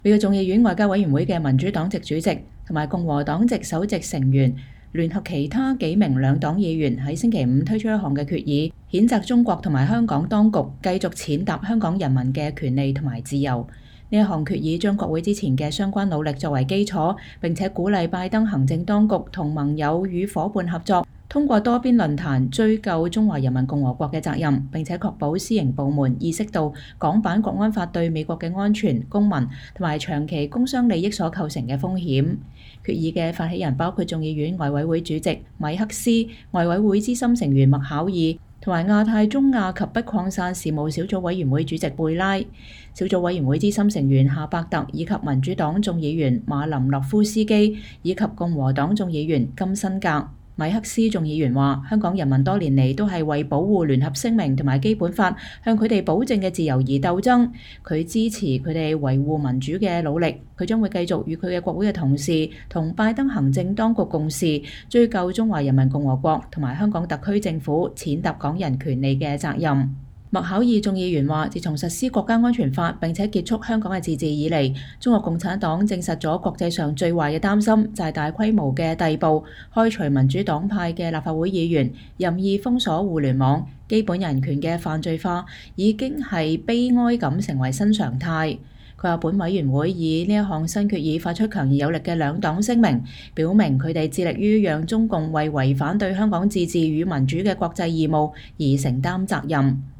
美國眾議院外交委員會嘅民主黨籍主席同埋共和黨籍首席成員聯合其他幾名兩黨議員喺星期五推出一項嘅決議，譴責中國同埋香港當局繼續踐踏香港人民嘅權利同埋自由。呢一項決議將國會之前嘅相關努力作為基礎，並且鼓勵拜登行政當局同盟友與夥伴合作，通過多邊論壇追究中華人民共和國嘅責任，並且確保私營部門意識到港版國安法對美國嘅安全、公民同埋長期工商利益所構成嘅風險。決議嘅發起人包括眾議院外委會主席米克斯、外委會資深成員麥考爾同埋亞太中亞及不擴散事務小組委員會主席貝拉、小組委員會資深成員夏伯特以及民主黨眾議員馬林諾夫斯基以及共和黨眾議員金辛格。米克斯眾議員話：香港人民多年嚟都係為保護聯合聲明同埋基本法向佢哋保證嘅自由而鬥爭，佢支持佢哋維護民主嘅努力。佢將會繼續與佢嘅國會嘅同事同拜登行政當局共事，追究中華人民共和國同埋香港特區政府踐踏港人權利嘅責任。麥考爾眾議員話：自從實施國家安全法並且結束香港嘅自治以嚟，中國共產黨證實咗國際上最壞嘅擔心，就係大規模嘅逮捕、開除民主黨派嘅立法會議員，任意封鎖互聯網，基本人權嘅犯罪化已經係悲哀咁成為新常態。佢話本委員會以呢一項新決議發出強而有力嘅兩黨聲明，表明佢哋致力於讓中共為違反對香港自治與民主嘅國際義務而承擔責任。